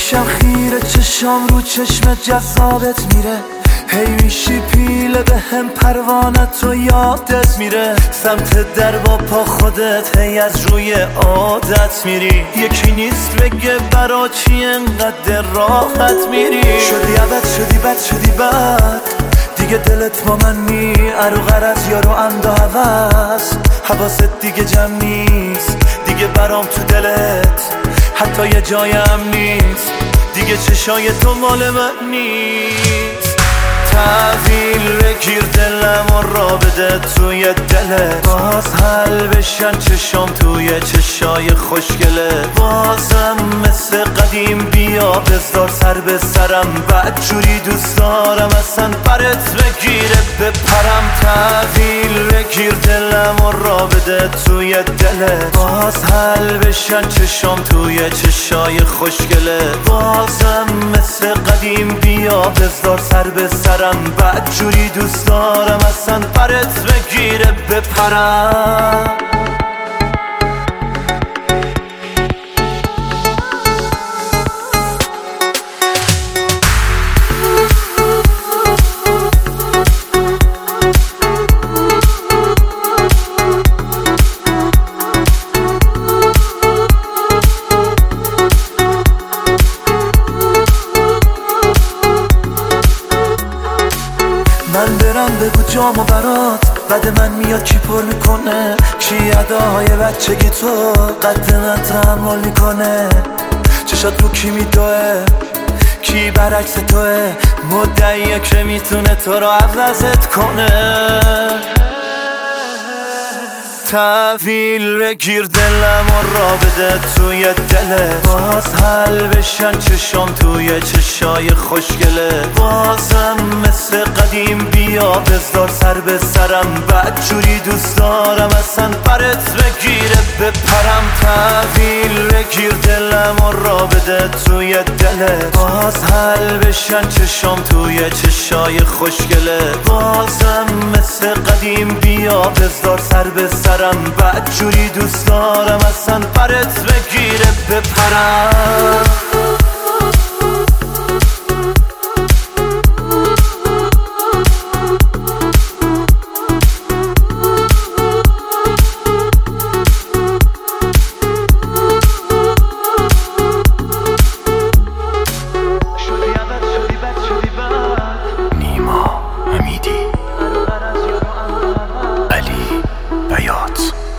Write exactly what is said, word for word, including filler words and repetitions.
میشم خیره، چشام رو چشم جذابت میره، هی میشی پیله به هم پروانت رو یادت میره، سمت در با پا خودت هی از روی عادت میری، یکی نیست بگه برا چی انقدر راحت میری. شدی عبد شدی بد شدی بد دیگه دلت با من نی، ارو غرض یارو اندا هوس حواست دیگه جمع نیست، دیگه برام تو دلت حتی یه جایم نیست، دیگه چشای تو مال من نیست. تحویل بگیر دلم و را بده توی دلت، باز حل بشن چشام توی چشای خوشگله، بازم مثل قدیم بیا بذار سر به سرم، بد جوری دوست دارم اصلا برت بگیره بپرم. تحویل بگیر دلم و را بده توی دلت، باز حل بشن چشام توی چشای خوشگله، بازم مثل قدیم بیا بذار سر به سرم، بد جوری دوست دارم اصلا برت بگیره بپرم. من برم بگو جامو برات، بعد من میاد کی پر میکنه، کی اداهای بچگی تو قد من تحمل میکنه، چشات رو کی میدوه کی برعکس توه، مدعیه که میتونه تو رو عوضت کنه. تحویل بگیر دلم و را بده توی دلت، باز حل بشن چشام توی چشای خوشگله، بازم مثل قدیم بیا بذار سر به سرم، بد جوری دوست دارم اصلا برت بگیره بپرم. تحویل بگیر دلم و را بده توی دلت، باز حل بشن چشام توی چشای خوشگله، بازم مثل قدیم بیا بذار سر به سرم، بد جوری دوست دارم اصلا برت بگیره بپرم. نیما امیدی، علی بیات.